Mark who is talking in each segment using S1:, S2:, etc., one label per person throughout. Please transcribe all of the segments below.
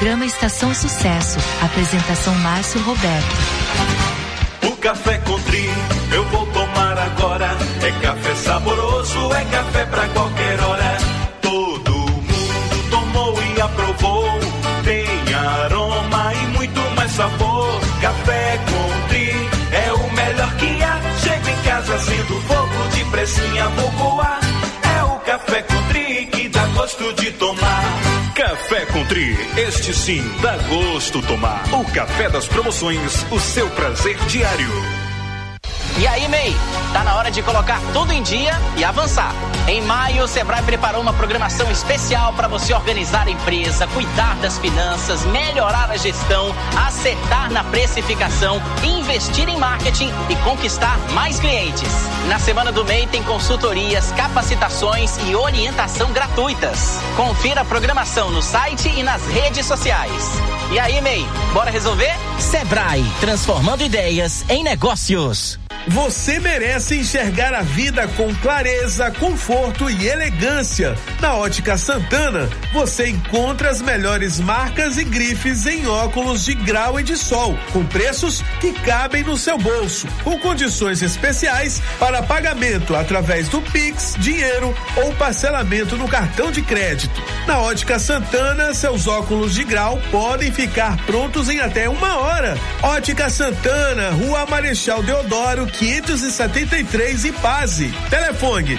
S1: Programa Estação Sucesso. Apresentação Márcio Roberto.
S2: O café Country eu vou tomar agora. É café saboroso, é café pra qualquer hora. Todo mundo tomou e aprovou. Tem aroma e muito mais sabor. Café Country é o melhor que há. Chega em casa sendo fogo de pressinha, vou voar. É o Café Country que dá gosto de tomar. Café Country, este sim dá gosto tomar. O café das promoções, o seu prazer diário.
S3: E aí, MEI, tá na hora de colocar tudo em dia e avançar. Em maio, o Sebrae preparou uma programação especial para você organizar a empresa, cuidar das finanças, melhorar a gestão, acertar na precificação, investir em marketing e conquistar mais clientes. Na semana do MEI tem consultorias, capacitações e orientação gratuitas. Confira a programação no site e nas redes sociais. E aí, MEI, bora resolver?
S4: Sebrae, transformando ideias em negócios.
S5: Você merece enxergar a vida com clareza, conforto e elegância. Na Ótica Santana, você encontra as melhores marcas e grifes em óculos de grau e de sol, com preços que cabem no seu bolso, com condições especiais para pagamento através do Pix, dinheiro ou parcelamento no cartão de crédito. Na Ótica Santana, seus óculos de grau podem ficar prontos em até 1 hora. Ótica Santana, Rua Marechal Deodoro, 573 Ipaze. Telefone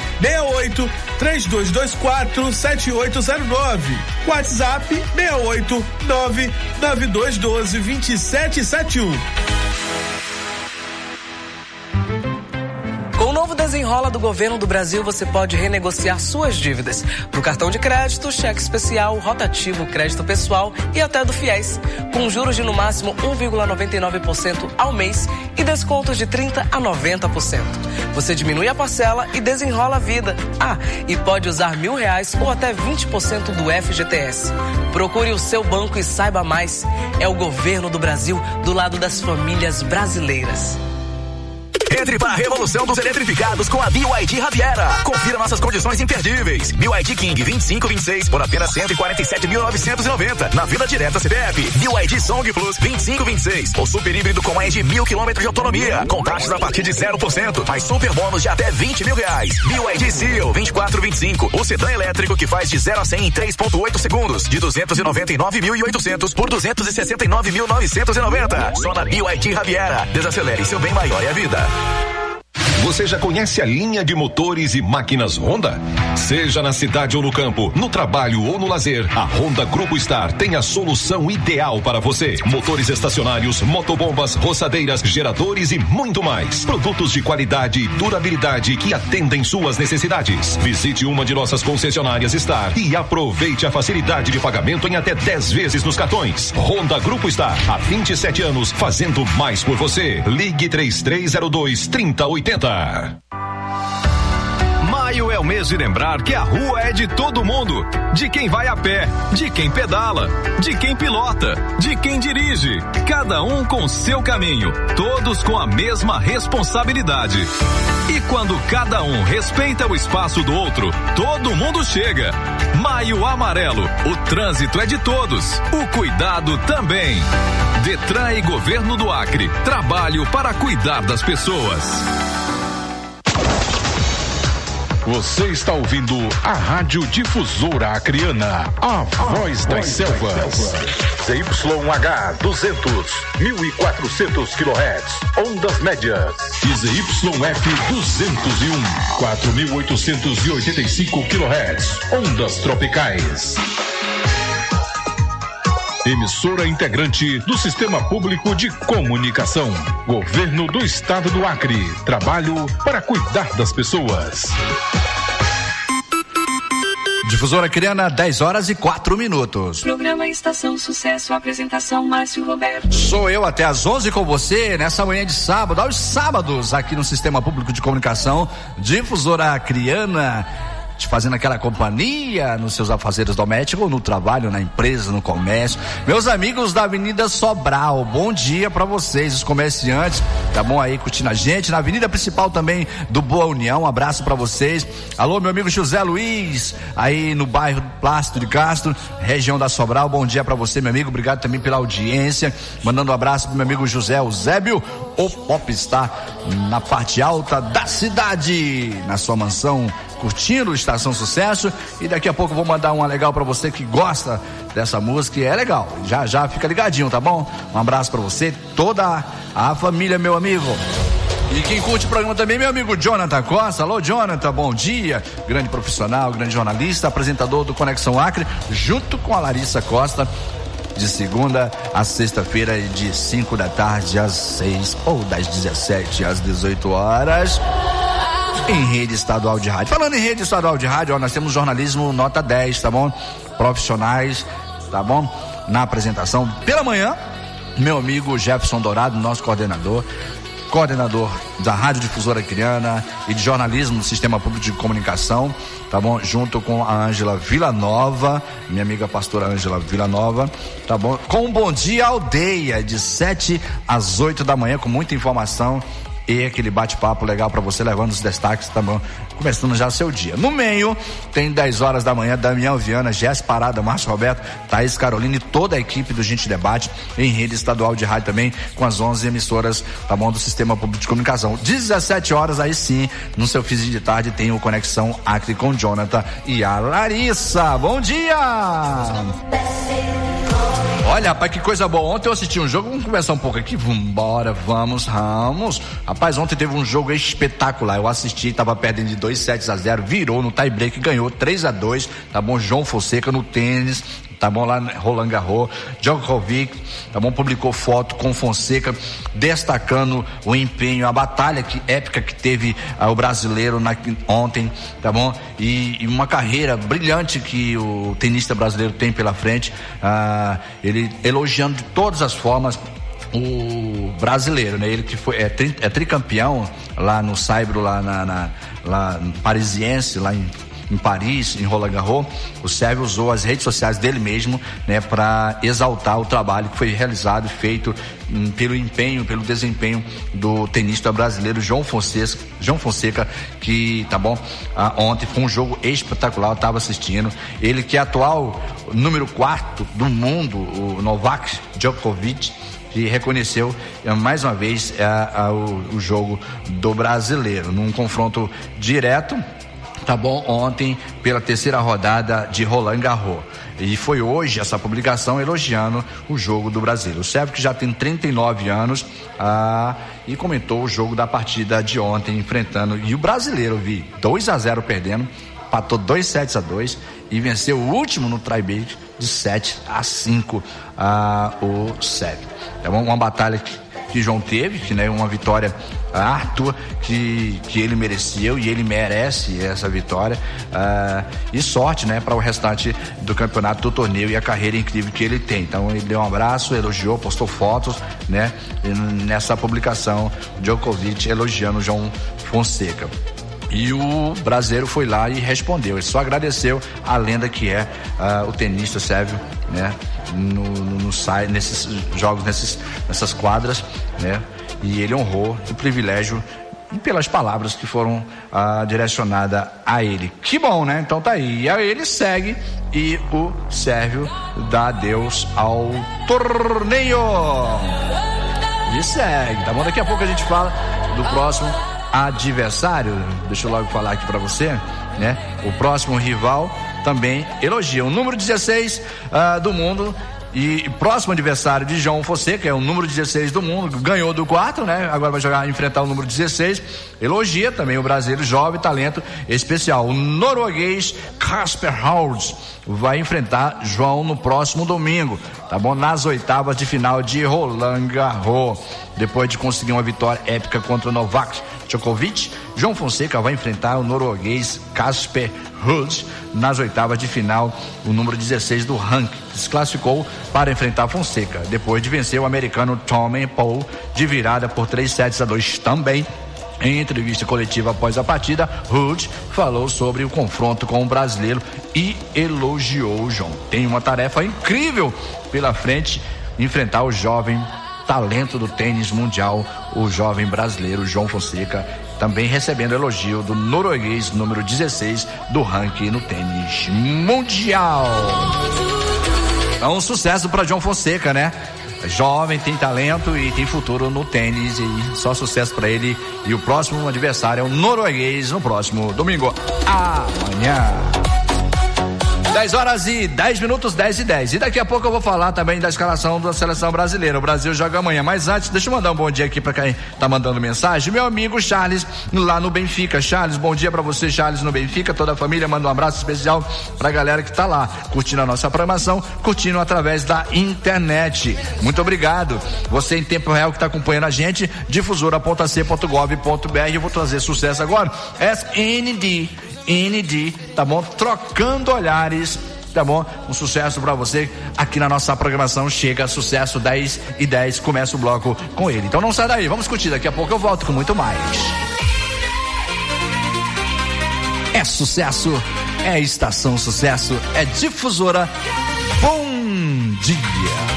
S5: 68-3224-7809. WhatsApp 689-9212-2771.
S6: Com o novo Desenrola do Governo do Brasil, você pode renegociar suas dívidas do cartão de crédito, cheque especial, rotativo, crédito pessoal e até do FIES, com juros de no máximo 1,99% ao mês e descontos de 30% a 90%. Você diminui a parcela e desenrola a vida. E pode usar R$1.000 ou até 20% do FGTS. Procure o seu banco e saiba mais. É o Governo do Brasil do lado das famílias brasileiras.
S7: Entre para a revolução dos eletrificados com a BYD Riviera. Confira nossas condições imperdíveis. BYD King 2526 por apenas 147.990 na Vila Direta CPF. BYD Song Plus 2526, o super híbrido com mais de 1.000 km de autonomia, com taxas a partir de 0%, mais super bônus de até R$20.000. BYD Seal 2425, o sedã elétrico que faz de 0 a 100 em 3.8 segundos, de 299.800 por 269.990. Só na BYD Riviera. Desacelere, seu bem maior é a vida.
S8: Você já conhece a linha de motores e máquinas Honda? Seja na cidade ou no campo, no trabalho ou no lazer, a Honda Grupo Star tem a solução ideal para você. Motores estacionários, motobombas, roçadeiras, geradores e muito mais. Produtos de qualidade e durabilidade que atendem suas necessidades. Visite uma de nossas concessionárias Star e aproveite a facilidade de pagamento em até 10 vezes nos cartões. Honda Grupo Star, há 27 anos, fazendo mais por você. Ligue 3302-3080.
S9: Maio é o mês de lembrar que a rua é de todo mundo, de quem vai a pé, de quem pedala, de quem pilota, de quem dirige, cada um com seu caminho, todos com a mesma responsabilidade. E quando cada um respeita o espaço do outro, todo mundo chega. Maio Amarelo, o trânsito é de todos, o cuidado também. Detran e Governo do Acre, trabalho para cuidar das pessoas.
S10: Você está ouvindo a Rádio Difusora Acreana, a voz das selvas.
S11: ZYH 200, 1400 kHz, ondas médias.
S10: E ZYF 201, 4885 kHz, ondas tropicais. Emissora integrante do Sistema Público de Comunicação. Governo do Estado do Acre. Trabalho para cuidar das pessoas.
S12: Difusora Acreana, 10h04.
S1: Programa Estação Sucesso, apresentação Márcio Roberto.
S12: Sou eu até às 11 com você, nessa manhã de sábado, aos sábados, aqui no Sistema Público de Comunicação, Difusora Acreana. te fazendo aquela companhia nos seus afazeres domésticos, no trabalho, na empresa, no comércio. Meus amigos da Avenida Sobral, bom dia pra vocês, os comerciantes, tá bom aí curtindo a gente, na avenida principal também do Boa União, um abraço pra vocês. Alô, meu amigo José Luiz, aí no bairro Plácido de Castro, região da Sobral, bom dia pra você, meu amigo, obrigado também pela audiência, mandando um abraço pro meu amigo José Eusébio, o Popstar, na parte alta da cidade, na sua mansão, curtindo Estação Sucesso. E daqui a pouco eu vou mandar uma legal pra você que gosta dessa música, e é legal, já fica ligadinho, tá bom? Um abraço pra você, toda a família, meu amigo. E quem curte o programa também, meu amigo Jonathan Costa. Alô, Jonathan, bom dia. Grande profissional, grande jornalista, apresentador do Conexão Acre, junto com a Larissa Costa, de segunda a sexta-feira, de 5 da tarde às 6 ou das 17 às 18 horas. Em rede estadual de rádio. Falando em rede estadual de rádio, ó, nós temos jornalismo nota 10, tá bom? Profissionais, tá bom? Na apresentação, pela manhã, meu amigo Jefferson Dourado, nosso coordenador da Rádio Difusora Acreana e de jornalismo do Sistema Público de Comunicação, tá bom? Junto com a Ângela Villanova, minha amiga pastora Ângela Villanova, tá bom? Com um Bom Dia Aldeia, de 7 às 8 da manhã, com muita informação e aquele bate-papo legal pra você, levando os destaques, tá bom? Começando já seu dia. No meio, tem 10 horas da manhã, Damião Viana, Jéssica Parada, Márcio Roberto, Thaís Carolina e toda a equipe do Gente Debate, em rede estadual de rádio também, com as 11 emissoras, tá bom? Do Sistema Público de Comunicação. 17 horas, aí sim, no seu fim de tarde, tem o Conexão Acre com Jonathan e a Larissa. Bom dia! Olha, rapaz, que coisa boa. Ontem eu assisti um jogo, vamos conversar um pouco aqui. Vamos. Rapaz, ontem teve um jogo espetacular. Eu assisti, tava perdendo de 2-7-0, virou no tie break, ganhou 3-2, tá bom? João Fonseca no tênis, tá bom? Lá Roland Garros, Djokovic, tá bom? Publicou foto com Fonseca, destacando o empenho, a batalha épica que teve o brasileiro ontem, tá bom? E uma carreira brilhante que o tenista brasileiro tem pela frente, ele elogiando de todas as formas o brasileiro, né? Ele que foi é tricampeão lá no Saibro, lá parisiense, lá em Paris, em Roland Garros. O Sérgio usou as redes sociais dele mesmo, né, para exaltar o trabalho que foi realizado, feito pelo desempenho do tenista brasileiro João Fonseca, que, tá bom, ontem foi um jogo espetacular, eu tava assistindo. Ele que é atual número 4 do mundo, o Novak Djokovic, que reconheceu mais uma vez o jogo do brasileiro num confronto direto, tá bom, ontem pela terceira rodada de Roland Garros. E foi hoje essa publicação elogiando o jogo do Brasil. O Sérgio, que já tem 39 anos, e comentou o jogo da partida de ontem, enfrentando, e o brasileiro, 2-0 perdendo, empatou 2-7-2 e venceu o último no tie-break de 7-5 o Sérgio. É uma batalha que João teve, que, né, uma vitória árdua que ele mereceu e ele merece essa vitória, e sorte, né, para o restante do campeonato, do torneio e a carreira incrível que ele tem. Então ele deu um abraço, elogiou, postou fotos, né, nessa publicação, Djokovic elogiando o João Fonseca. E o brasileiro foi lá e respondeu. Ele só agradeceu a lenda que é o tenista Sérgio, né? Nesses jogos, nessas quadras, né? E ele honrou o privilégio e pelas palavras que foram direcionadas a ele. Que bom, né? Então tá aí. E aí ele segue e o Sérgio dá adeus ao torneio. E segue, tá bom? Daqui a pouco a gente fala do próximo adversário. Deixa eu logo falar aqui pra você, né? O próximo rival também elogia o número 16 do mundo, e próximo adversário de João Fonseca, é o número 16 do mundo, ganhou do 4, né? Agora vai enfrentar o número 16. Elogia também o brasileiro, jovem talento especial. O norueguês Casper Ruud vai enfrentar João no próximo domingo, tá bom? Nas oitavas de final de Roland Garros. Depois de conseguir uma vitória épica contra o Novak Djokovic, João Fonseca vai enfrentar o norueguês Casper Ruud nas oitavas de final, o número 16 do ranking, que se classificou para enfrentar Fonseca, depois de vencer o americano Tommy Paul de virada por 3-7-2 também Em entrevista coletiva após a partida, Hult falou sobre o confronto com o brasileiro e elogiou o João. Tem uma tarefa incrível pela frente, enfrentar o jovem talento do tênis mundial, o jovem brasileiro João Fonseca, também recebendo elogio do norueguês número 16 do ranking no tênis mundial. É um sucesso para João Fonseca, né? Jovem, tem talento e tem futuro no tênis, e só sucesso para ele. E o próximo adversário é o norueguês no próximo domingo amanhã. 10h10, 10h10. E daqui a pouco eu vou falar também da escalação da seleção brasileira. O Brasil joga amanhã. Mas antes, deixa eu mandar um bom dia aqui pra quem tá mandando mensagem. Meu amigo Charles, lá no Benfica. Charles, bom dia pra você, Charles, no Benfica. Toda a família, manda um abraço especial pra galera que tá lá, curtindo a nossa programação, curtindo através da internet. Muito obrigado. Você em tempo real que tá acompanhando a gente, difusora.ac.gov.br. Eu vou trazer sucesso agora. ND, tá bom? Trocando olhares, tá bom? Um sucesso pra você aqui na nossa programação. Chega sucesso 10h10, começa o bloco com ele. Então não sai daí, vamos curtir, daqui a pouco eu volto com muito mais. É sucesso, é estação sucesso, é difusora. Bom dia.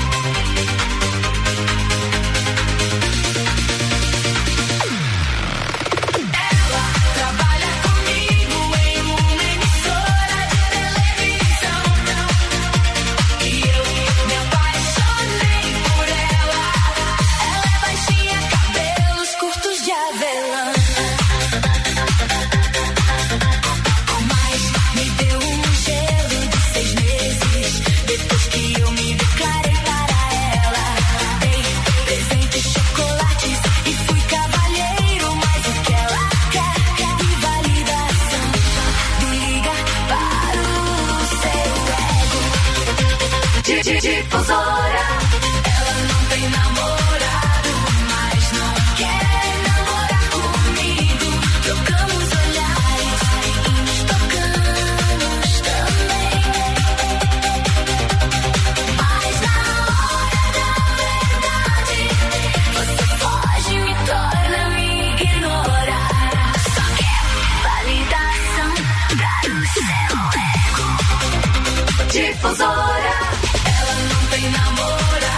S13: Difusora, ela não tem namorado, mas não quer namorar comigo. Trocamos olhares e nos tocamos também. Mas na hora da verdade, você foge e me torna me ignorar. Só quer validação pra o seu ego. Difusora, ela não tem namorado.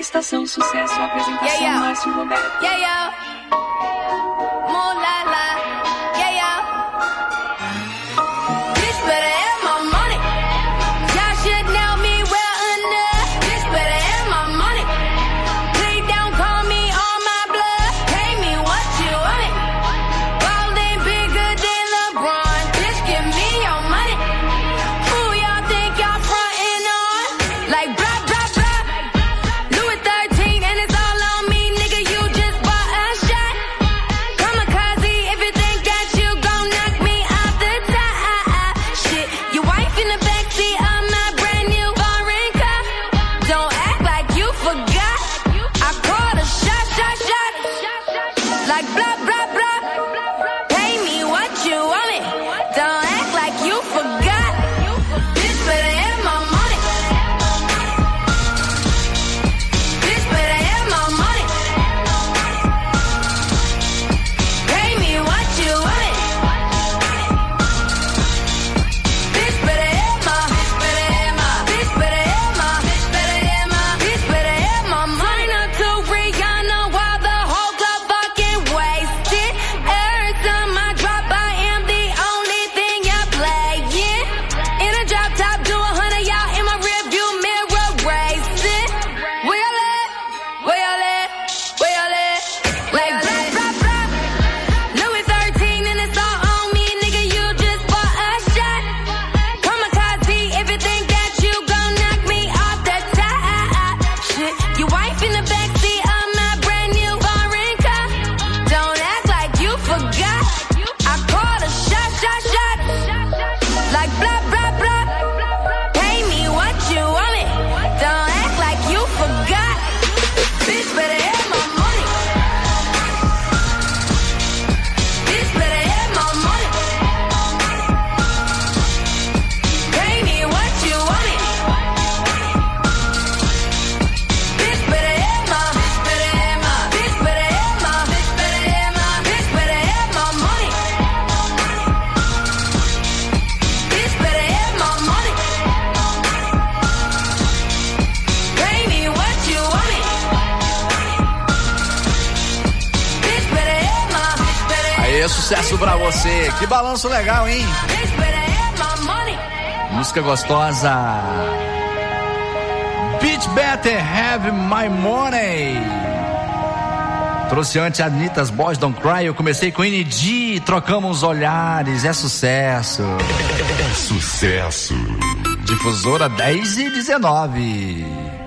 S14: Estação Sucesso, apresentação Márcio Roberto.
S13: Bitch better have my money. Y'all should know me well enough. Bitch better have my money. Please don't call me on my bluff. Pay me what you want. Ballin' bigger than LeBron. Bitch, give me your money. Who y'all think y'all frontin' on? Like blah, blah, blah. Louis 13 and it's all on me, nigga. You just bought a shot. Kamikaze, if you think that you gon' knock me off the top. Shit, your wife in the backseat of my brand new foreign car. Don't act like you forgot. I called a shot. Like blah, blah, blah. Pay me what you want me. Don't act like you forgot. Bitch better have my money. Bitch better have my money. Pay me what you want. Bitch better have my. Bitch better have my. Bitch better have my. Bitch better have my money. Up to Rihanna while the whole club fucking wasted. Every time I drop, I am the only thing y'all playing. In a drop top, do 100, y'all in my rearview mirror racing. Where y'all at? Where y'all at? Where y'all at? Like blah, blah, blah. Louis 13 and it's all on me, nigga. You just bought a shot. Kamikaze, if you think that you gon' knock me off the top. Shit, your wife in the backseat of my brand new foreign car. Don't act like you forgot. I called a shot. Like blah, blah, blah. Pay me what you want me. Don't act like you forgot. Bitch better have my money. Bitch better have my money. Pay me what you want me. Bitch better have my. Bitch better have my. Bitch better have my. Bitch better have my money. Bitch better have my money. Pay me what you want me. Bitch better have my.
S12: Aí, sucesso pra você. Que balanço legal, hein?
S13: Bitch better have my money.
S12: Música gostosa. Bitch better have my money. Trouxe antes Anitta's Boys Don't Cry. Eu comecei com ND, trocamos olhares. É sucesso.
S8: É sucesso.
S12: Difusora 10 e 19.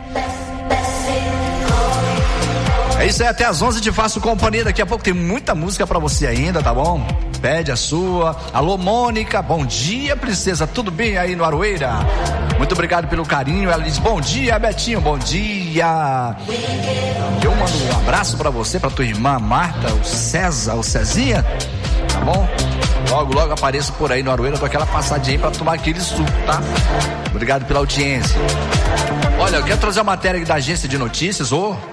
S12: É isso aí, até às 11 te faço companhia. Daqui a pouco tem muita música pra você ainda, tá bom? Pede a sua. Alô, Mônica, bom dia, princesa, tudo bem aí no Aroeira? Muito obrigado pelo carinho. Ela diz, bom dia, Betinho, bom dia. Eu mando um abraço pra você, pra tua irmã Marta, o César, o Cezinha, tá bom? Logo apareço por aí no Aroeira, dou aquela passadinha aí pra tomar aquele suco, tá? Obrigado pela audiência. Olha, eu quero trazer a matéria aqui da agência de notícias,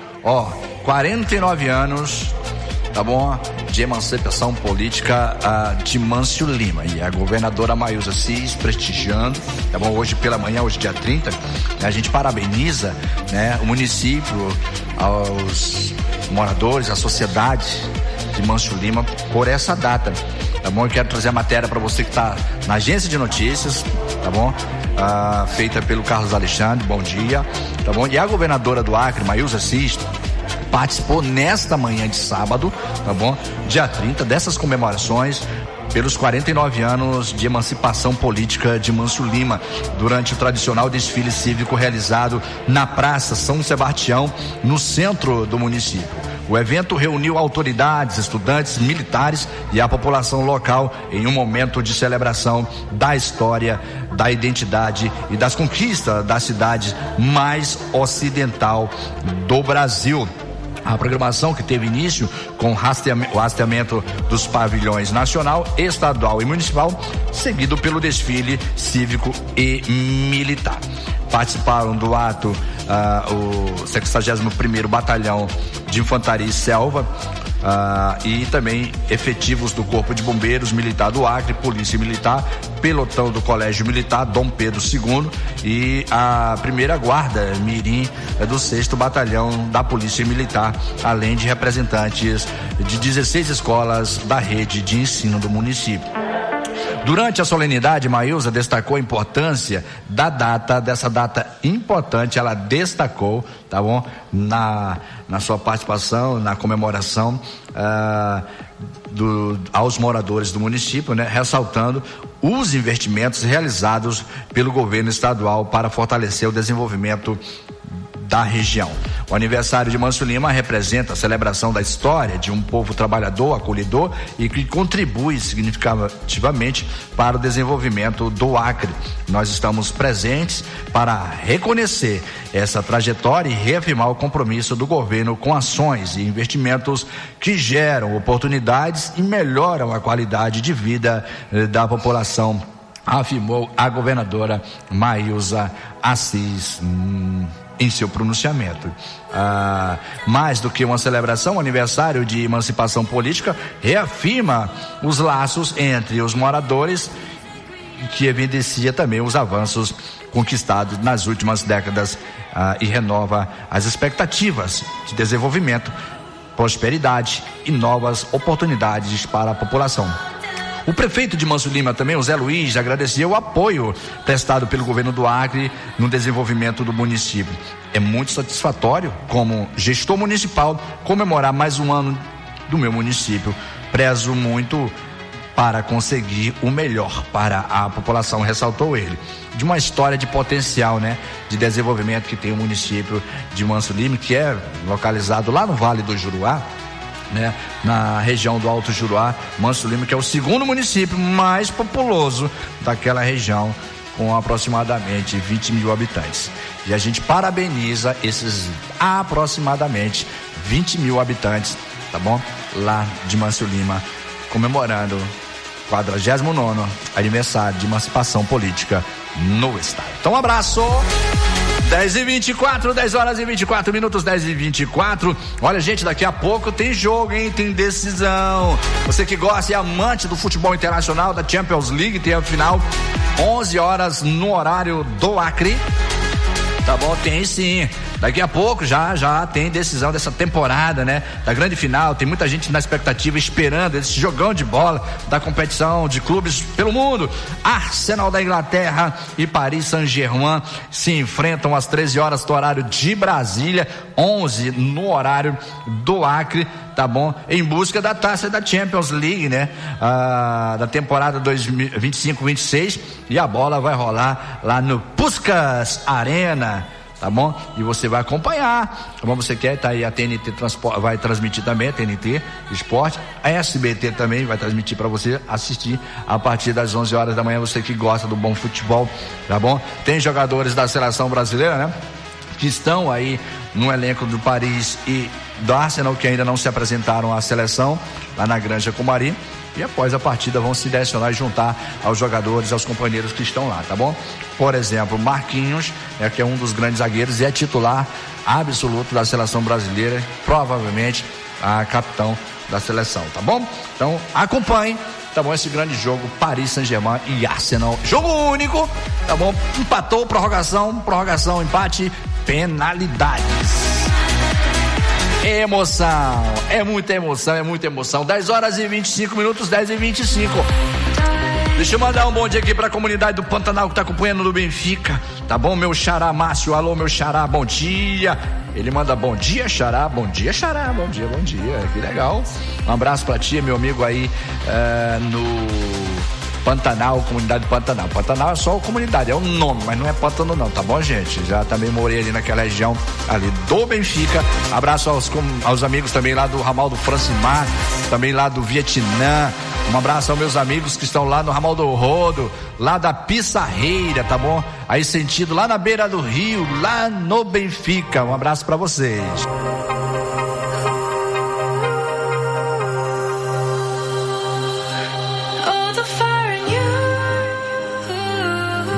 S12: 49 anos, tá bom? De emancipação política de Mâncio Lima. E a governadora Maísa Assis prestigiando, tá bom? Hoje pela manhã, hoje dia 30, a gente parabeniza, né, o município, aos moradores, a sociedade de Mâncio Lima por essa data, tá bom? Eu quero trazer a matéria para você que tá na agência de notícias, tá bom? Feita pelo Carlos Alexandre, bom dia, tá bom? E a governadora do Acre, Maísa Assis, participou nesta manhã de sábado, tá bom? Dia 30, dessas comemorações pelos 49 anos de emancipação política de Mâncio Lima, durante o tradicional desfile cívico realizado na Praça São Sebastião, no centro do município. O evento reuniu autoridades, estudantes, militares e a população local em um momento de celebração da história, da identidade e das conquistas da cidade mais ocidental do Brasil. A programação que teve início com o hasteamento dos pavilhões nacional, estadual e municipal, seguido pelo desfile cívico e militar. Participaram do ato o 61º Batalhão de Infantaria e Selva, e também efetivos do Corpo de Bombeiros Militar do Acre, Polícia Militar, pelotão do Colégio Militar Dom Pedro II e a primeira guarda mirim do 6º Batalhão da Polícia Militar, além de representantes de 16 escolas da rede de ensino do município. Durante a solenidade, Maílza destacou a importância dessa data importante. Ela destacou, tá bom? Na sua participação, na comemoração aos moradores do município, né? Ressaltando os investimentos realizados pelo governo estadual para fortalecer o desenvolvimento da região. O aniversário de Mâncio Lima representa a celebração da história de um povo trabalhador, acolhedor e que contribui significativamente para o desenvolvimento do Acre. Nós estamos presentes para reconhecer essa trajetória e reafirmar o compromisso do governo com ações e investimentos que geram oportunidades e melhoram a qualidade de vida da população, afirmou a governadora Maílza Assis em seu pronunciamento. Mais do que uma celebração, o aniversário de emancipação política reafirma os laços entre os moradores, que evidencia também os avanços conquistados nas últimas décadas e renova as expectativas de desenvolvimento, prosperidade e novas oportunidades para a população. O prefeito de Mâncio Lima também, o Zé Luiz, agradeceu o apoio prestado pelo governo do Acre no desenvolvimento do município. É muito satisfatório, como gestor municipal, comemorar mais um ano do meu município. Prezo muito para conseguir o melhor para a população, ressaltou ele. De uma história de potencial, né, de desenvolvimento que tem o município de Mâncio Lima, que é localizado lá no Vale do Juruá, né, na região do Alto Juruá. Mâncio Lima, que é o segundo município mais populoso daquela região, com aproximadamente 20 mil habitantes. E a gente parabeniza esses aproximadamente 20 mil habitantes, tá bom? Lá de Mâncio Lima, comemorando o 49º aniversário de emancipação política no estado. Então, um abraço! 10h24, 10 horas e 24 minutos, 10h24. Olha, gente, daqui a pouco tem jogo, hein? Tem decisão. Você que gosta e é amante do futebol internacional, da Champions League, tem a final 11 horas no horário do Acre. Tá bom? Tem sim. Daqui a pouco já tem decisão dessa temporada, né? Da grande final. Tem muita gente na expectativa, esperando esse jogão de bola da competição de clubes pelo mundo. Arsenal da Inglaterra e Paris Saint-Germain se enfrentam às 13 horas do horário de Brasília, 11 no horário do Acre, tá bom? Em busca da taça da Champions League, né? Da temporada 2025-26, e a bola vai rolar lá no Puskás Arena, tá bom? E você vai acompanhar, como você quer, tá aí a TNT vai transmitir também, a TNT Esporte, a SBT também vai transmitir para você assistir a partir das 11 horas da manhã, você que gosta do bom futebol, tá bom? Tem jogadores da seleção brasileira, né? Que estão aí no elenco do Paris e do Arsenal, que ainda não se apresentaram à seleção lá na Granja Comari, e após a partida vão se direcionar e juntar aos jogadores, aos companheiros que estão lá, tá bom? Por exemplo, Marquinhos, que é um dos grandes zagueiros e é titular absoluto da seleção brasileira, provavelmente a capitão da seleção, tá bom? Então acompanhe, tá bom, esse grande jogo Paris Saint-Germain e Arsenal, jogo único, tá bom? Empatou, prorrogação, empate, penalidades. Emoção, é muita emoção. 10 horas e 25 minutos, 10h25. Deixa eu mandar um bom dia aqui pra comunidade do Pantanal que tá acompanhando no Benfica, tá bom? Meu xará Márcio, alô meu xará, bom dia. Ele manda bom dia xará, bom dia, que legal. Um abraço pra ti, meu amigo aí no Pantanal, comunidade Pantanal. Pantanal é só comunidade, é um nome, mas não é Pantano não, tá bom, gente? Já também morei ali naquela região ali do Benfica. Abraço aos amigos também lá do ramal do Francimar, também lá do Vietnã. Um abraço aos meus amigos que estão lá no ramal do Rodo, lá da Pissarreira, tá bom? Aí sentido lá na beira do rio, lá no Benfica. Um abraço pra vocês.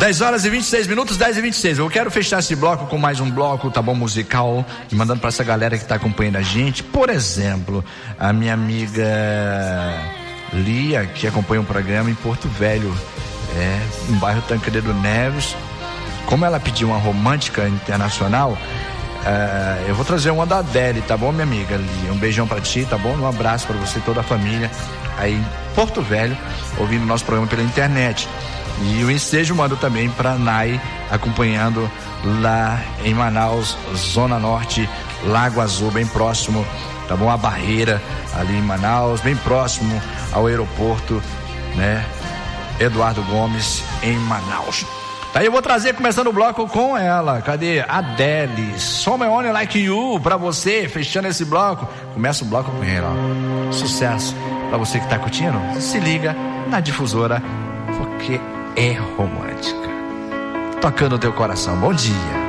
S12: 10 horas e 26 minutos, 10 e 26. Eu quero fechar esse bloco com mais um bloco, tá bom, musical, e mandando pra essa galera que tá acompanhando a gente. Por exemplo, a minha amiga Lia, que acompanha um programa em Porto Velho, no bairro Tancredo Neves. Como ela pediu uma romântica internacional, eu vou trazer uma da Adele, tá bom, minha amiga Lia? Um beijão pra ti, tá bom? Um abraço pra você e toda a família aí em Porto Velho, ouvindo nosso programa pela internet. E o ensejo mando também pra Nai, acompanhando lá em Manaus, Zona Norte, Lago Azul, bem próximo, tá bom? A Barreira, ali em Manaus, bem próximo ao aeroporto, né? Eduardo Gomes, em Manaus. Aí eu vou trazer, começando o bloco com ela. Cadê? Adele, Some On Like You, pra você, fechando esse bloco. Começa o bloco com ela, ó. Sucesso pra você que tá curtindo. Se liga na difusora, porque é romântica. Tocando o teu coração. Bom dia.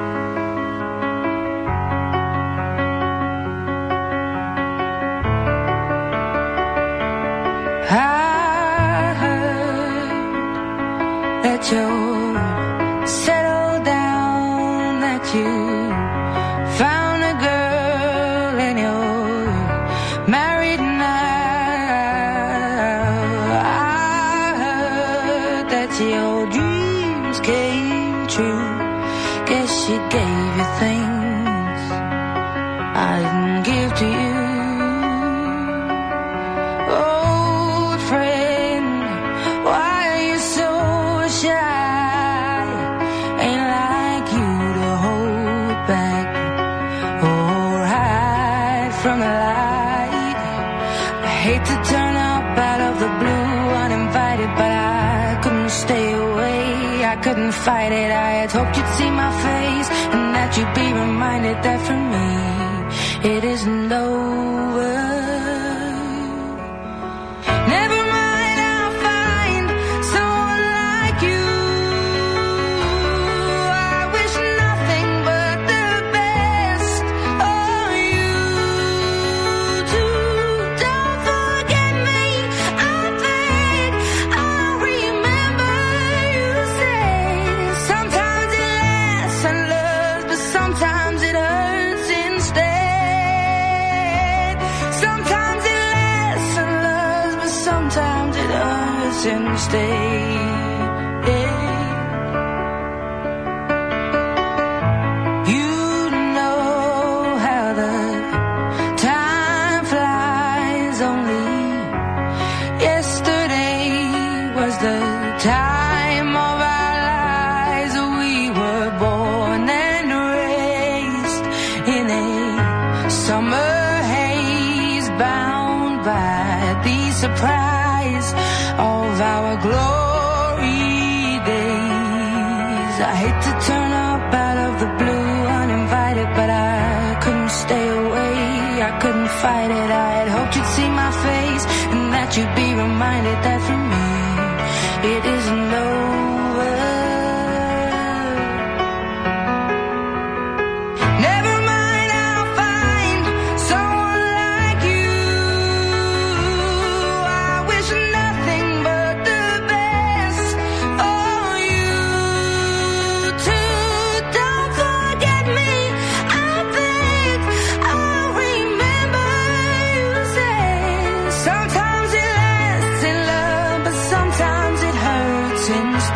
S15: That you settle down, that you found a girl and you're married now. I heard that your dreams came true. Guess she gave you things I didn't give to you. Old friend, why are you so shy? Ain't like you to hold back or hide from the light. I hate to turn up out of the blue uninvited, but I couldn't stay away. I couldn't fight it. I had hoped you'd see my face and that you'd be reminded that for me it isn't over. Never mind, I'll find someone like you. I wish nothing but the best for you too. Don't forget me, I beg. I'll remember you say sometimes it lasts and loves, but sometimes it hurts instead. Sometimes it lasts and loves, but sometimes it hurts instead. You know how the time flies. Only yesterday was the time of our lives. We were born and raised in a summer haze, bound by the surprise of our glory days. I hate to turn up out of the blue uninvited, but I couldn't stay away. I couldn't fight it. I had hoped you'd see my face and that you'd be reminded that for me it isn't over. Never mind, I'll find someone like you. I wish nothing but the best for you too. Don't forget me, I beg. I'll remember you say sometimes it lasts in love, but sometimes it hurts instead.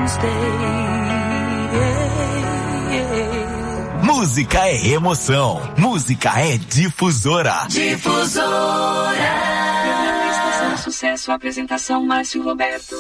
S16: Música é emoção. Música é difusora.
S14: Difusora. Estação Sucesso, apresentação Márcio Roberto.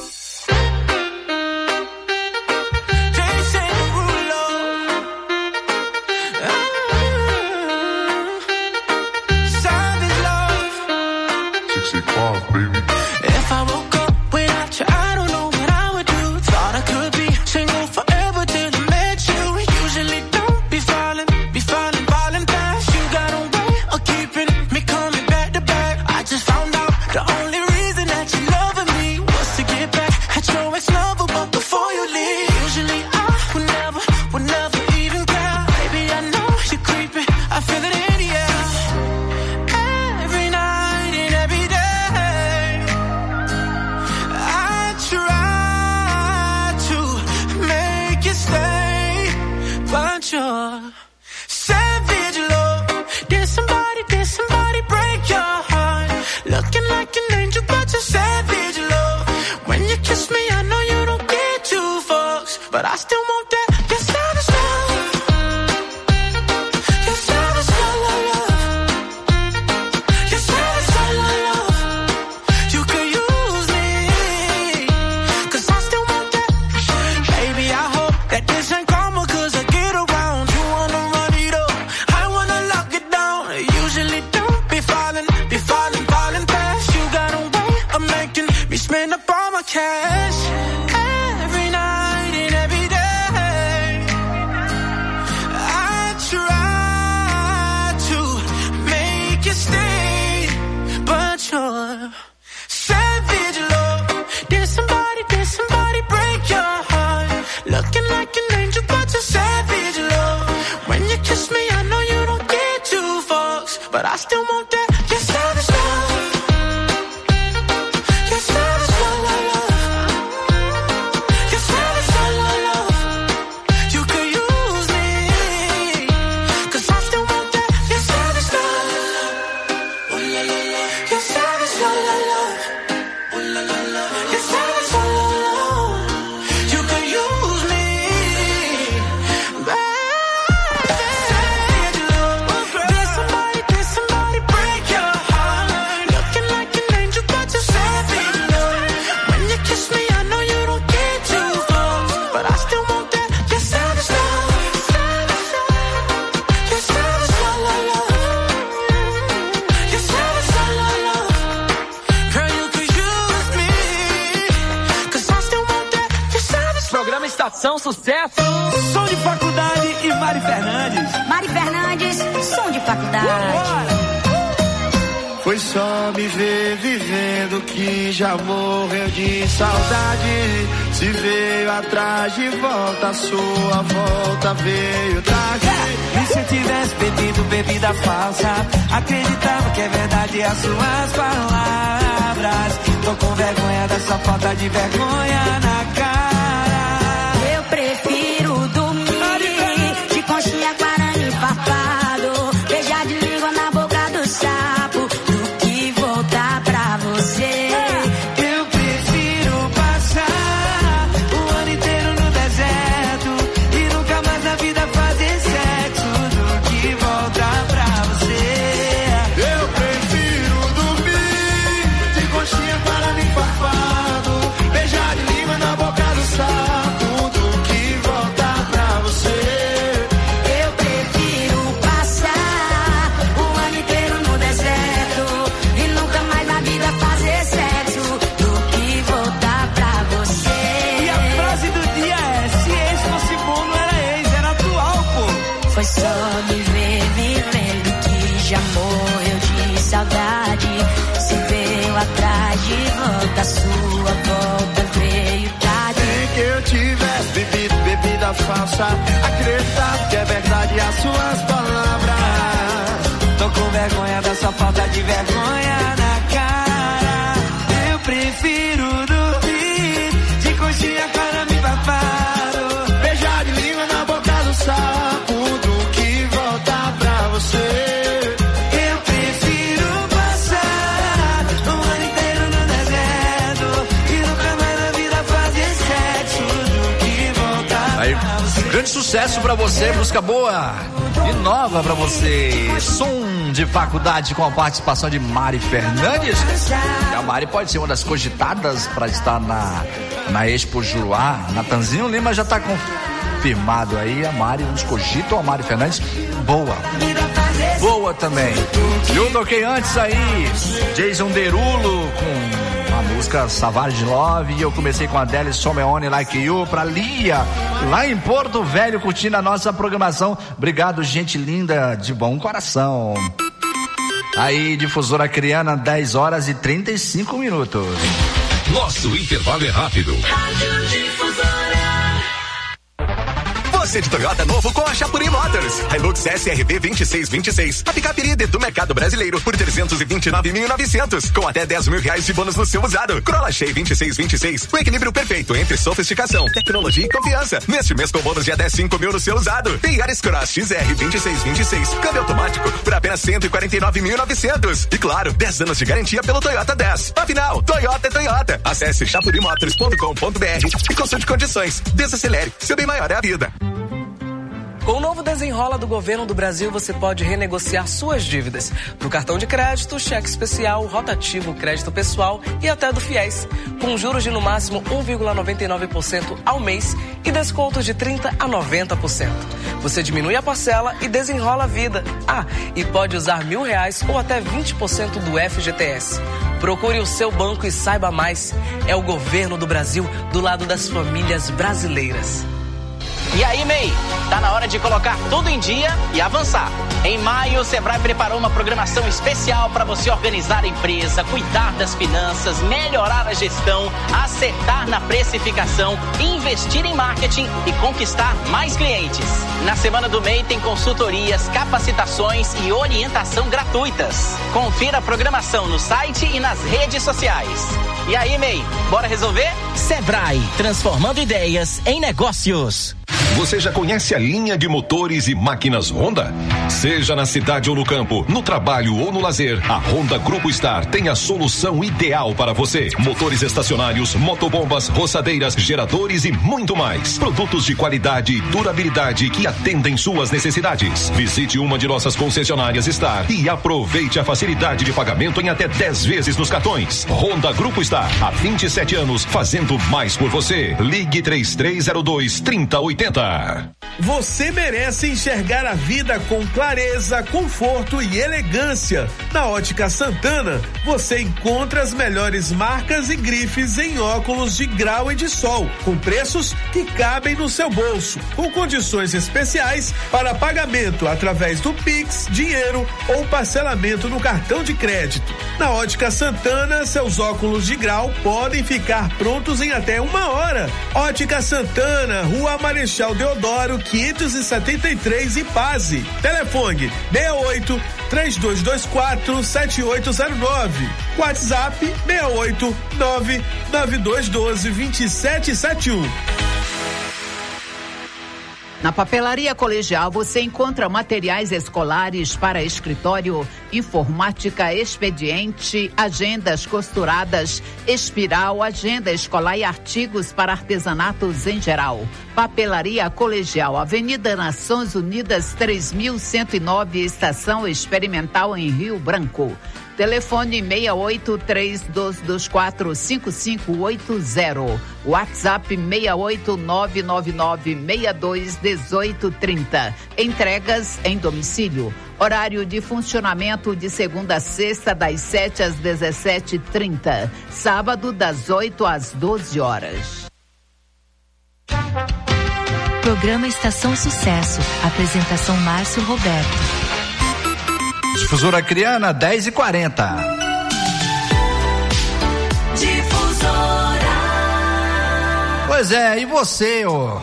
S17: Baby. If I woke up without you, I don't know what I would do. Thought I could be single forever till I met you. Usually don't be falling fast. You got a way of keeping me coming back to back. I just found out the only reason that you loving me was to get back at your ex-lover, but before you leave, usually I would never even care. Baby, I know you're creepy, I feel it in the air. Every night and every day you're savage, love. Did somebody break your heart? Looking like an angel, but you're savage, love. When you kiss me, I know you don't get two fucks, but I still want that. You're savage, love. You're savage, love. You're savage, love. You could use me, 'cause I still want that. Baby, I hope that this ain't karma, 'cause I get around. You wanna run it up, I wanna lock it down. Usually don't be falling fast. You got a way of making me spend up all my cash. Every night and every day I try to make you stay, but you're savage, love. Did somebody break your heart? Looking like an angel, but you're savage, love. When you kiss me, I know you don't get two fucks, but I still want that. You're savage, love. You're savage, love. You're savage, love. You could use me, 'cause I still want that. You're savage, love. You're savage, love. You're savage, love. You could use me, baby. Did somebody break your heart? Looking like an angel, but you're savage, love. When you kiss me, I know you don't get two fucks, but I still want that. You're savage, love. You're savage, love. You're savage, love. Girl, you could use me, 'cause I still want that. You're savage.
S6: Programa Estação Sucesso. Som de faculdade e Mari Fernandes.
S18: Mari Fernandes, som de faculdade.
S19: Foi só me ver vivendo que já morreu de saudade. Se veio atrás de volta, a sua volta veio tarde.
S6: E se eu tivesse bebido bebida falsa, acreditava que é verdade as suas palavras. Tô com vergonha dessa falta de vergonha na cara.
S18: Eu prefiro dormir de conchinha, guarani e farpado, beijar de língua na boca do sapo, do que voltar pra você.
S6: Eu prefiro passar o ano inteiro no deserto e nunca mais na vida fazer sexo, do que voltar pra você.
S19: Eu prefiro dormir de conchinha, guarani e farpado, beijar de língua na boca do sapo, do que voltar pra você.
S18: Eu prefiro passar o ano inteiro no deserto e nunca mais na vida fazer sexo, do que voltar pra você.
S6: E a frase do dia é: se ex fosse bom, não era ex, era atual, pô.
S18: Foi só me ver vivendo que já morreu de saudade. Se veio atrás de volta, a sua volta veio tarde.
S19: Nem que eu tivesse bebido bebida falsa, acreditava que é verdade as suas palavras.
S6: Tô com vergonha dessa falta de vergonha na cara. Eu prefiro dormir de conchinha, guarani e farpado,
S19: Beijar de língua na boca do sapo, do que voltar pra você.
S6: Eu prefiro passar o ano inteiro no deserto e nunca mais na vida fazer sexo, do que
S12: Grande sucesso pra você, música boa e nova pra você. Som de faculdade com a participação de Mari Fernandes. E a Mari pode ser uma das cogitadas pra estar na Expo Juruá. Natanzinho Lima já tá confirmado aí. A Mari, uns cogitam a Mari Fernandes. Boa também. Eu toquei antes aí Jason Derulo com a música Savage Love, e eu comecei com a Adele Someone Like You pra Lia, lá em Porto Velho, curtindo a nossa programação. Obrigado, gente linda de bom coração. Aí, Difusora Criana, 10 horas e 35 minutos.
S8: Nosso intervalo é rápido. Você de Toyota novo com a Chapuri Motors. Hilux SRV 2626. A picape líder do mercado brasileiro por 329.900. Com até 10 mil reais de bônus no seu usado. Corolla Shea 2626. O equilíbrio perfeito entre sofisticação, tecnologia e confiança. Neste mês com bônus de até 5 mil no seu usado. Tem Yaris Cross XR 2626. Câmbio automático por apenas 149.900. E claro, 10 anos de garantia pelo Toyota 10. Afinal, Toyota é Toyota. Acesse chapurimotors.com.br e consulte condições. Desacelere. Seu bem maior é a vida.
S6: Com o novo Desenrola do Governo do Brasil, você pode renegociar suas dívidas do cartão de crédito, cheque especial, rotativo, crédito pessoal e até do FIES, com juros de no máximo 1,99% ao mês e descontos de 30% a 90%. Você diminui a parcela e desenrola a vida. E pode usar R$1.000 ou até 20% do FGTS. Procure o seu banco e saiba mais. É o Governo do Brasil do lado das famílias brasileiras.
S3: E aí, MEI? Tá na hora de colocar tudo em dia e avançar. Em maio, o Sebrae preparou uma programação especial para você organizar a empresa, cuidar das finanças, melhorar a gestão, acertar na precificação, investir em marketing e conquistar mais clientes. Na Semana do MEI tem consultorias, capacitações e orientação gratuitas. Confira a programação no site e nas redes sociais. E aí, MEI, bora resolver?
S4: Sebrae, transformando ideias em negócios.
S8: Você já conhece a linha de motores e máquinas Honda? Seja na cidade ou no campo, no trabalho ou no lazer, a Honda Grupo Star tem a solução ideal para você. Motores estacionários, motobombas, roçadeiras, geradores e muito mais. Produtos de qualidade e durabilidade que atendem suas necessidades. Visite uma de nossas concessionárias Star e aproveite a facilidade de pagamento em até 10 vezes nos cartões. Honda Grupo Star, há 27 anos, fazendo mais por você. Ligue 3302-3080.
S5: Você merece enxergar a vida com clareza, conforto e elegância. Na Ótica Santana, você encontra as melhores marcas e grifes em óculos de grau e de sol, com preços que cabem no seu bolso, com condições especiais para pagamento através do Pix, dinheiro ou parcelamento no cartão de crédito. Na Ótica Santana, seus óculos de grau podem ficar prontos em até 1 hora. Ótica Santana, Rua Marechal Deodoro, 573 e Paz. Telefone 68-3224-7809. WhatsApp 689-9212-2771.
S20: Na Papelaria Colegial você encontra materiais escolares para escritório, informática, expediente, agendas costuradas, espiral, agenda escolar e artigos para artesanatos em geral. Papelaria Colegial, Avenida Nações Unidas 3109, Estação Experimental em Rio Branco. Telefone 68-3224-5580. WhatsApp 68999621830. Entregas em domicílio. Horário de funcionamento de segunda a sexta, das 7 às 17h30. Sábado, das 8 às 12 horas.
S1: Programa Estação Sucesso. Apresentação Márcio Roberto.
S12: Difusora Criana, 10h40.
S13: Difusora.
S12: Pois é, e você,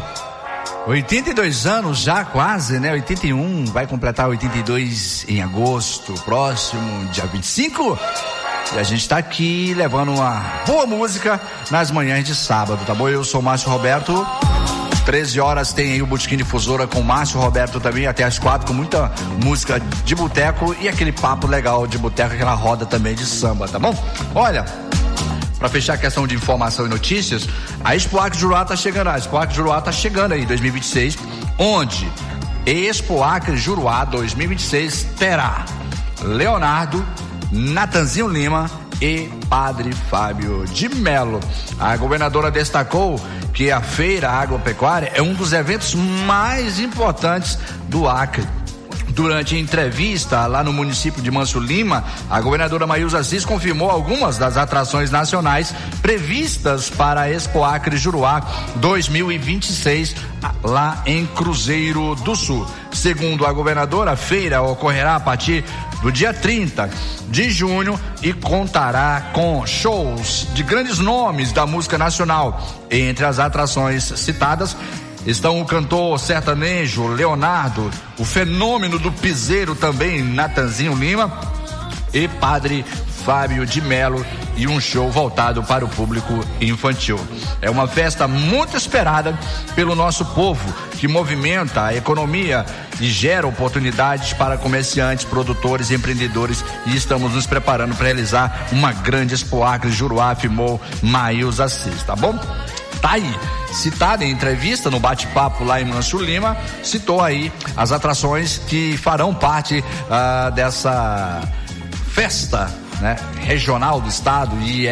S12: 82 anos já quase, né? 81, vai completar 82 em agosto, próximo, dia 25. E a gente tá aqui levando uma boa música nas manhãs de sábado, tá bom? Eu sou Márcio Roberto. 13 horas tem aí o Botequim Difusora com Márcio Roberto também, até as 4, com muita música de boteco e aquele papo legal de boteco, aquela roda também de samba, tá bom? Olha, para fechar a questão de informação e notícias, a Expo Acre Juruá tá chegando. A Expo Acre Juruá tá chegando aí, 2026, onde Expo Acre Juruá 2026 terá Leonardo, Natanzinho Lima e Padre Fábio de Melo. A governadora destacou que a Feira Agropecuária é um dos eventos mais importantes do Acre. Durante a entrevista lá no município de Manso Lima, a governadora Maílza Assis confirmou algumas das atrações nacionais previstas para a Expo Acre Juruá 2026 lá em Cruzeiro do Sul. Segundo a governadora, a feira ocorrerá a partir do dia 30 de junho e contará com shows de grandes nomes da música nacional. Entre as atrações citadas estão o cantor sertanejo Leonardo, o fenômeno do piseiro também Natanzinho Lima e Padre Fábio de Melo, e um show voltado para o público infantil. É uma festa muito esperada pelo nosso povo, que movimenta a economia e gera oportunidades para comerciantes, produtores e empreendedores, e estamos nos preparando para realizar uma grande Expo Acre Juruá, afirmou Maílza Assis, tá bom? Tá aí, citada em entrevista no bate-papo lá em Manso Lima, citou aí as atrações que farão parte dessa festa, né, regional do estado, e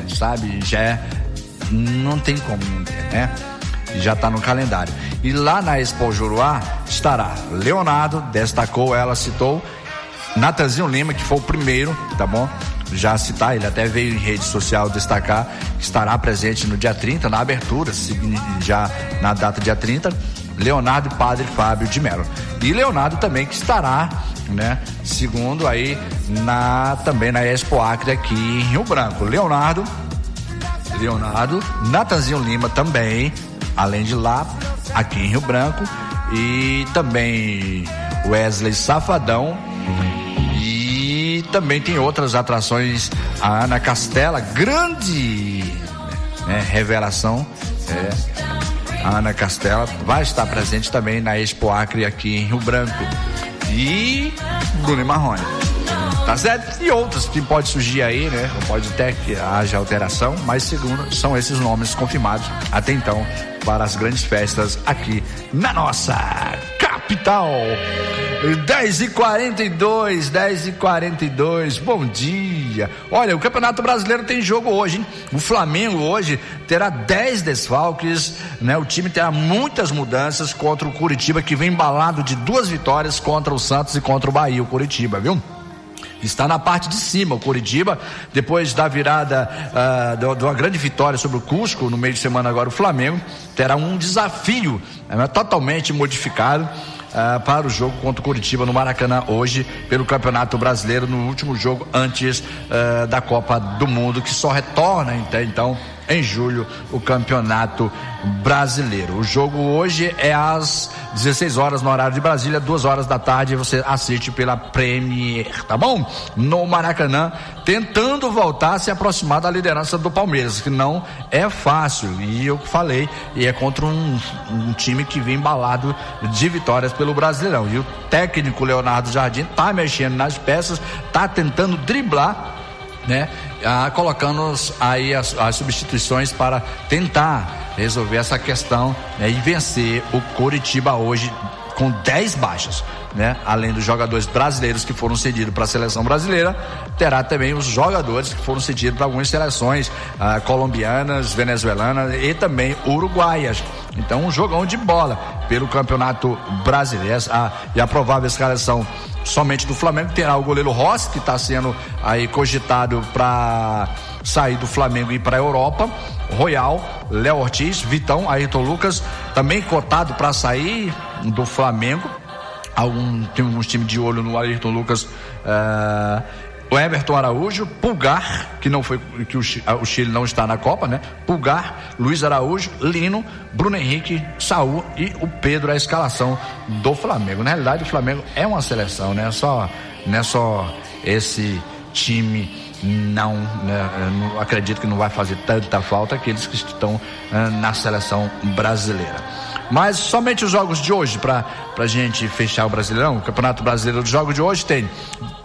S12: não tem como não ter, né? Já tá no calendário. E lá na Expo Juruá estará Leonardo, destacou, ela citou Natanzinho Lima, que foi o primeiro, tá bom? Já citar, ele até veio em rede social destacar que estará presente no dia 30, na abertura, já na data dia 30, Leonardo e Padre Fábio de Melo. E Leonardo também que estará, né, segundo aí, também na Expo Acre aqui em Rio Branco. Leonardo, Natanzinho Lima também, além de lá, aqui em Rio Branco, e também Wesley Safadão. E também tem outras atrações, a Ana Castela, grande, né, revelação, a Ana Castela vai estar presente também na Expo Acre aqui em Rio Branco. E Bruno e Marrone, tá certo? E outros que pode surgir aí, né? Pode até que haja alteração, mas segundo, são esses nomes confirmados até então para as grandes festas aqui na nossa capital. 10h42, bom dia. Olha, o Campeonato Brasileiro tem jogo hoje, hein? O Flamengo hoje terá 10 desfalques, né? O time terá muitas mudanças contra o Curitiba, que vem embalado de 2 vitórias contra o Santos e contra o Bahia, o Curitiba, viu? Está na parte de cima o Curitiba, depois da virada de uma grande vitória sobre o Cusco no meio de semana. Agora o Flamengo terá um desafio totalmente modificado para o jogo contra o Curitiba no Maracanã hoje, pelo Campeonato Brasileiro, no último jogo antes da Copa do Mundo, que só retorna então em julho o Campeonato Brasileiro. O jogo hoje é às 16 horas no horário de Brasília, 2 horas da tarde, você assiste pela Premier, tá bom? No Maracanã, tentando voltar a se aproximar da liderança do Palmeiras, que não é fácil, e eu falei, e é contra um time que vem embalado de vitórias pelo Brasileirão, e o técnico Leonardo Jardim tá mexendo nas peças, tá tentando driblar, né? Colocando aí as substituições para tentar resolver essa questão, né? E vencer o Curitiba hoje com 10 baixas, né? Além dos jogadores brasileiros que foram cedidos para a seleção brasileira, terá também os jogadores que foram cedidos para algumas seleções colombianas, venezuelanas e também uruguaias. Então, um jogão de bola pelo Campeonato Brasileiro. E a provável escalação somente do Flamengo terá o goleiro Rossi, que está sendo aí cogitado para sair do Flamengo e ir para a Europa. Royal, Léo Ortiz, Vitão, Ayrton Lucas, também cotado para sair do Flamengo. Tem alguns times de olho no Ayrton Lucas. O Everton Araújo, Pulgar, que o Chile não está na Copa, né? Pulgar, Luiz Araújo, Lino, Bruno Henrique, Saul e o Pedro, a escalação do Flamengo. Na realidade, o Flamengo é uma seleção, né? Não é só esse time. Não acredito que não vai fazer tanta falta aqueles que estão na seleção brasileira. Mas somente os jogos de hoje, pra gente fechar o Brasileirão, o Campeonato Brasileiro dos jogos de hoje tem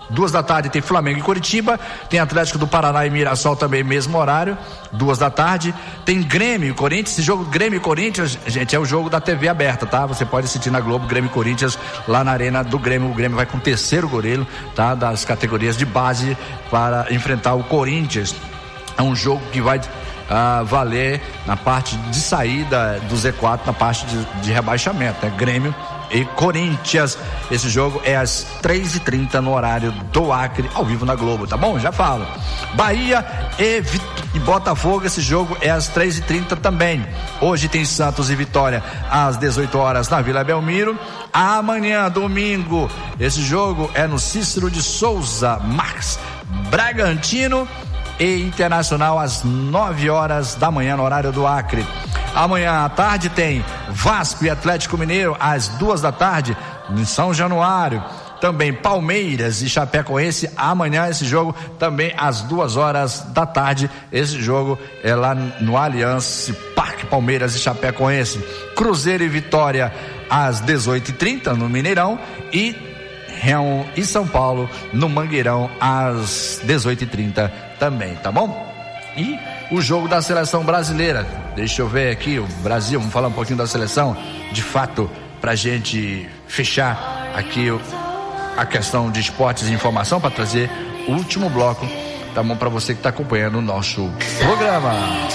S12: 2 da tarde tem Flamengo e Curitiba, tem Atlético do Paraná e Mirassol também, mesmo horário, 2 da tarde, tem Grêmio e Corinthians. Esse jogo Grêmio e Corinthians, gente, é o jogo da TV aberta, tá? Você pode assistir na Globo, Grêmio e Corinthians, lá na arena do Grêmio. O Grêmio vai com o terceiro goleiro, tá? Das categorias de base para enfrentar o Corinthians. É um jogo que vai valer na parte de saída do Z4, na parte de rebaixamento, né? Grêmio e Corinthians. Esse jogo é às 3h30 no horário do Acre, ao vivo na Globo, tá bom? Já falo. Bahia e Botafogo, esse jogo é às 3h30 também. Hoje tem Santos e Vitória às 18 horas na Vila Belmiro. Amanhã, domingo, esse jogo é no Cícero de Souza Marques. Bragantino e Internacional às 9 horas da manhã no horário do Acre. Amanhã à tarde tem Vasco e Atlético Mineiro às 2 da tarde em São Januário. Também Palmeiras e Chapecoense amanhã, esse jogo também às 2 horas da tarde. Esse jogo é lá no Allianz Parque, Palmeiras e Chapecoense. Cruzeiro e Vitória às 18h30 no Mineirão e Real e São Paulo no Mangueirão às 18h30 também, tá bom? E o jogo da seleção brasileira, deixa eu ver aqui, o Brasil, vamos falar um pouquinho da seleção, de fato, pra gente fechar aqui a questão de esportes e informação, para trazer o último bloco, tá bom, pra você que tá acompanhando o nosso programa.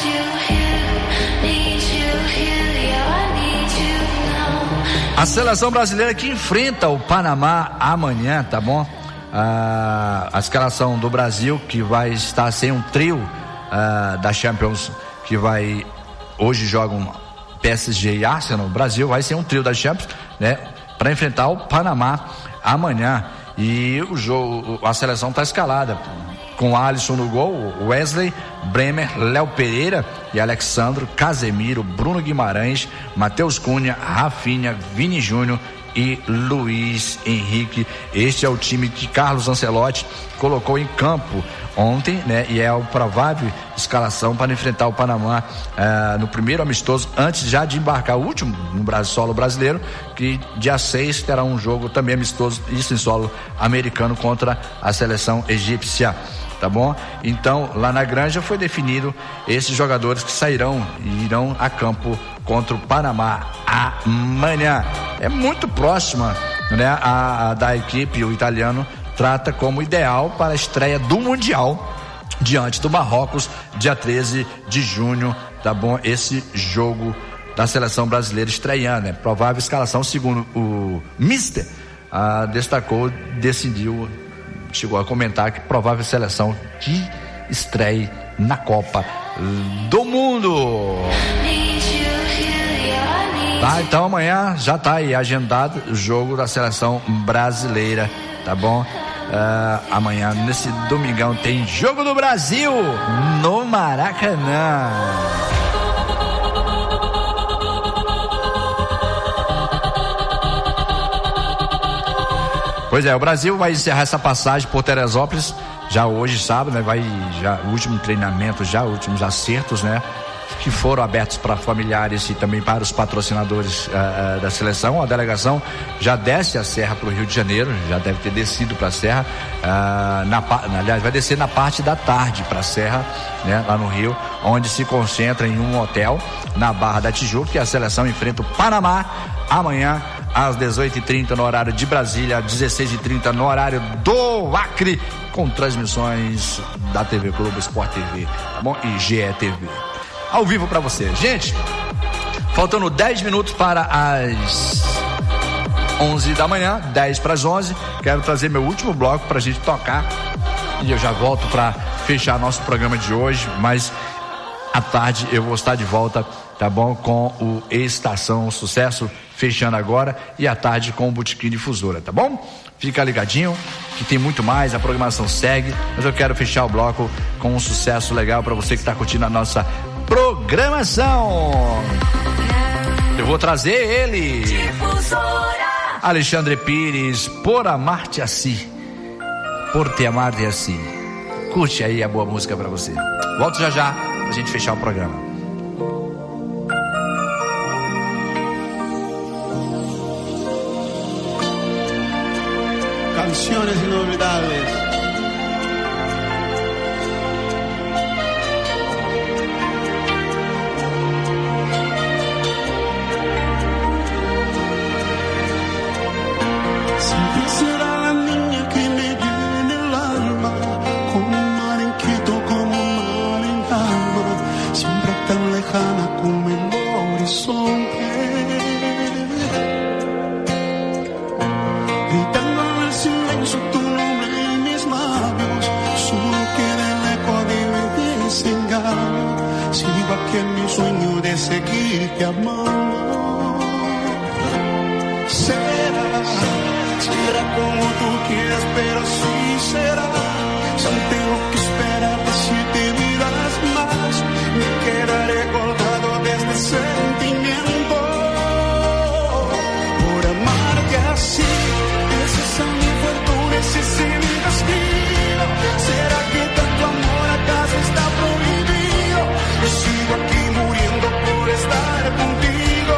S12: A seleção brasileira que enfrenta o Panamá amanhã, tá bom? A escalação do Brasil, que vai estar sem um trio da Champions, que vai, hoje jogam PSG e Arsenal. O Brasil vai ser um trio da Champions, né? Para enfrentar o Panamá amanhã. E o jogo, a seleção tá escalada com Alisson no gol, Wesley, Bremer, Léo Pereira e Alexandro, Casemiro, Bruno Guimarães, Matheus Cunha, Rafinha, Vini Júnior e Luiz Henrique. Este é o time que Carlos Ancelotti colocou em campo ontem, né? E é a provável escalação para enfrentar o Panamá no primeiro amistoso, antes já de embarcar o último no solo brasileiro, que dia 6 terá um jogo também amistoso, isso em solo americano, contra a seleção egípcia. Tá bom? Então, lá na Granja foi definido esses jogadores que sairão e irão a campo contra o Panamá amanhã. É muito próxima, né, da equipe. O italiano trata como ideal para a estreia do Mundial diante do Marrocos, dia 13 de junho, tá bom? Esse jogo da seleção brasileira estreando, né? Provável escalação, segundo o Mister, decidiu, chegou a comentar que provável seleção que estreie na Copa do Mundo. Tá, então amanhã já tá aí agendado o jogo da seleção brasileira, tá bom? Amanhã, nesse domingão, tem Jogo do Brasil no Maracanã. Pois é, o Brasil vai encerrar essa passagem por Teresópolis já hoje, sábado, né? O último treinamento, últimos acertos, né? Que foram abertos para familiares e também para os patrocinadores da seleção. A delegação já desce a serra para o Rio de Janeiro, já deve ter descido para a serra, aliás, vai descer na parte da tarde para a serra, né? Lá no Rio, onde se concentra em um hotel na Barra da Tijuca, que a seleção enfrenta o Panamá amanhã às 18h30 no horário de Brasília, 16h30 no horário do Acre, com transmissões da TV Globo, Sport TV, tá bom? E GETV. Ao vivo pra você. Gente, faltando 10 minutos para as 11 da manhã, 10 para as 11, quero trazer meu último bloco pra gente tocar e eu já volto pra fechar nosso programa de hoje, mas à tarde eu vou estar de volta, tá bom? Com o Estação Sucesso, fechando agora, e à tarde com o Botequim Difusora, tá bom? Fica ligadinho, que tem muito mais, a programação segue, mas eu quero fechar o bloco com um sucesso legal pra você que tá curtindo a nossa programação. Eu vou trazer ele, Difusora. Alexandre Pires, Por Amar-te Assim, Por Te Amar-te Assim. Curte aí a boa música pra você. Volto já pra gente fechar o programa.
S19: canciones inolvidables. Siempre será la niña que me llene el alma, como un mar inquieto, como un mar en calma, siempre tan lejana como el horizonte. Gritando en el silencio tu nombre en mis labios, solo queda el eco de mi desengaño. Sigo aquí en mi sueño de seguirte amando. Será como tú quieras, pero sí será. Solo tengo que esperar 7 vidas más. Me quedaré colgado de este sentimiento por amarte así. Esa es mi fortuna, ese es mi destino. ¿Será que tanto amor acaso está prohibido? Yo sigo aquí muriendo por estar contigo,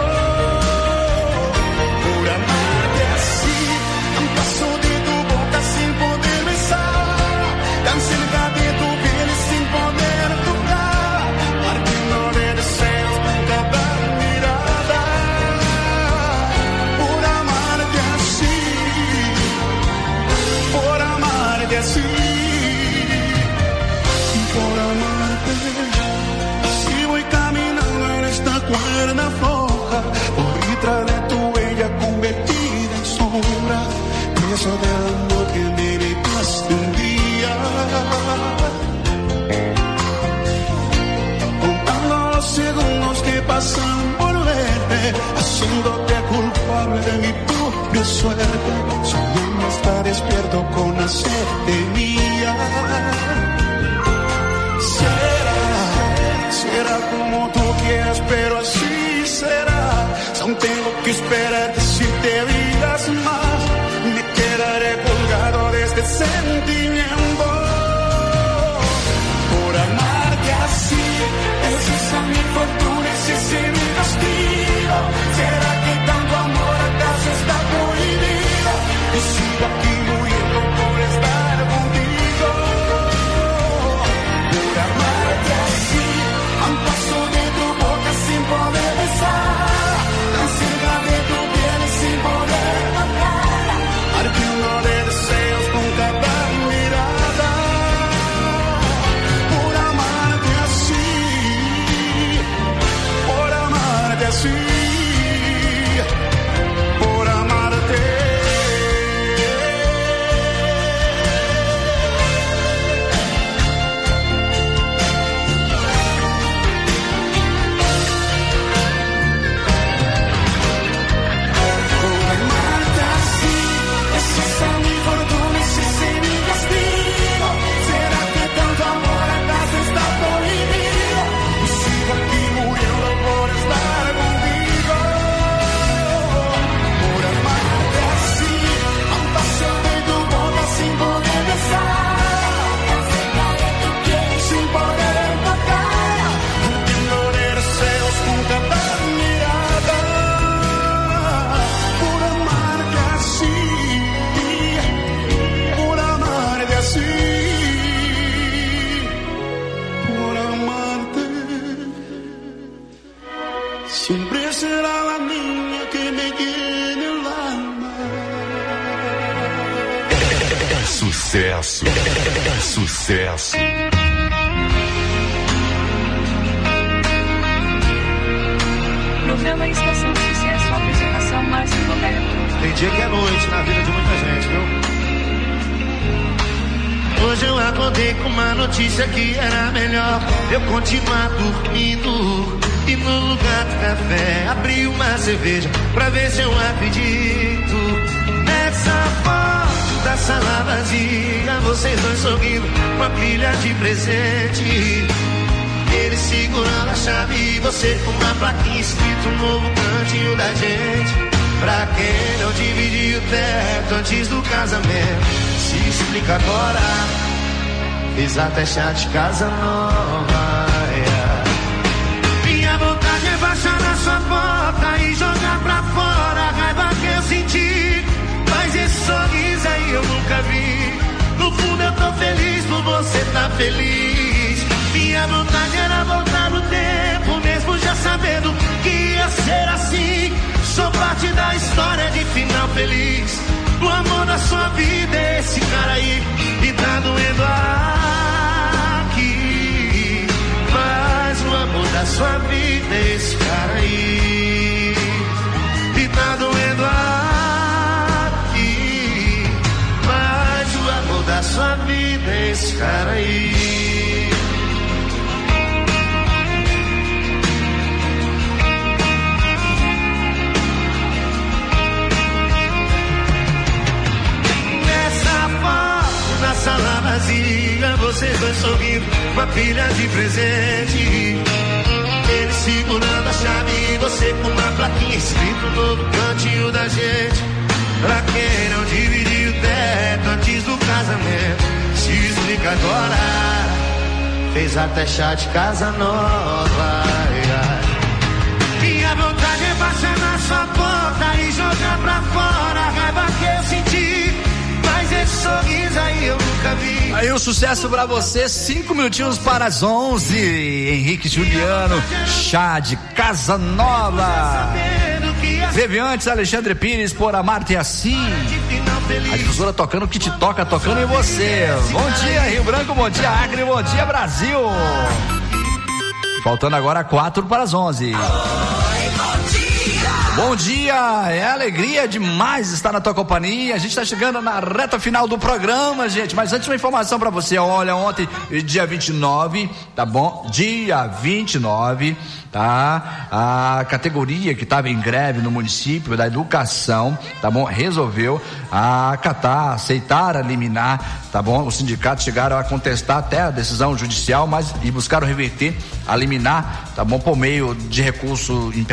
S19: por amarte así. Un paso de tu boca sin poder besar, tan cerca de tu piel sin poder tocar, partiendo de deseos con cada mirada, por amarte así, por amarte así, por amarte. Así voy caminando en esta cuerda floja, por detrás de tu huella convertida en sombra, preso del amor que me negaste un día. Contando los segundos que pasan por verte, haciéndote culpable de mi propia suerte. Soñando estar despierto con hacerte mía. Será como tú quieras, pero así será. Aún tengo que esperarte 7 vidas más. Me quedaré colgado de este sentimiento por amarte así. Esa es mi fortuna, ese es mi destino. ¿Será que tanto amor acaso está prohibido? Yo sigo aquí muriendo por estar contigo, por amarte así. A un paso de tu boca sin poder besar, tan cerca de tu piel sin poder tocar, ardiendo de deseos con cada mirada, por amarte así, por amarte así, por amarte. Siempre será la niña que me llene el alma.
S8: Sucesso. Sucesso.
S14: Novela Estação Sucesso, apresentação Márcio Roberto.
S19: Tem dia que é noite na vida de muita gente, viu? Hoje eu acordei com uma notícia que era melhor eu continuar dormindo. E no lugar do café abri uma cerveja pra ver se eu acredito. Nessa foto da sala vazia, vocês dois sorrindo, uma pilha de presente. Ele segurando a chave e você com uma plaquinha escrito um novo cantinho da gente. Pra quem não dividiu o teto antes do casamento, se explica agora. Fiz até chá de casa nova. Minha vontade é baixar na sua porta e jogar pra fora a raiva que eu senti. Mas esse sorriso aí eu nunca feliz. Minha vontade era voltar no tempo, mesmo já sabendo que ia ser assim. Sou parte da história de final feliz. O amor da sua vida é esse cara aí, e tá doendo aqui. Mas o amor da sua vida é esse cara aí, e tá doendo aqui. Mas o amor da sua vida é esse cara aí. Nessa foto, na sala vazia, vocês dois sorrindo, uma pilha de presente. Ele segurando a chave e você com uma plaquinha escrito no cantinho da gente. Pra quem não dividiu o teto antes do casamento, se explica agora. Fez até chá de casa nova. Minha vontade é baixar na sua porta e jogar pra fora a raiva que eu senti. Mas esse sorriso aí eu nunca vi.
S12: Aí o sucesso pra você, 5 minutinhos para as 11. Henrique Juliano, chá de casa nova. Teve antes Alexandre Pires por Amar Te Assim. A difusora tocando o que te toca, tocando em você. Bom dia Rio Branco, bom dia Acre, bom dia Brasil. Faltando agora 4 para as 11. Bom dia, é alegria demais estar na tua companhia. A gente está chegando na reta final do programa, gente. Mas antes, uma informação para você. Olha, ontem, dia 29, tá bom? Dia 29, tá? A categoria que estava em greve no município da educação, tá bom? Resolveu acatar, aceitar a liminar, tá bom? Os sindicatos chegaram a contestar até a decisão judicial, mas e buscaram reverter a liminar, tá bom? Por meio de recurso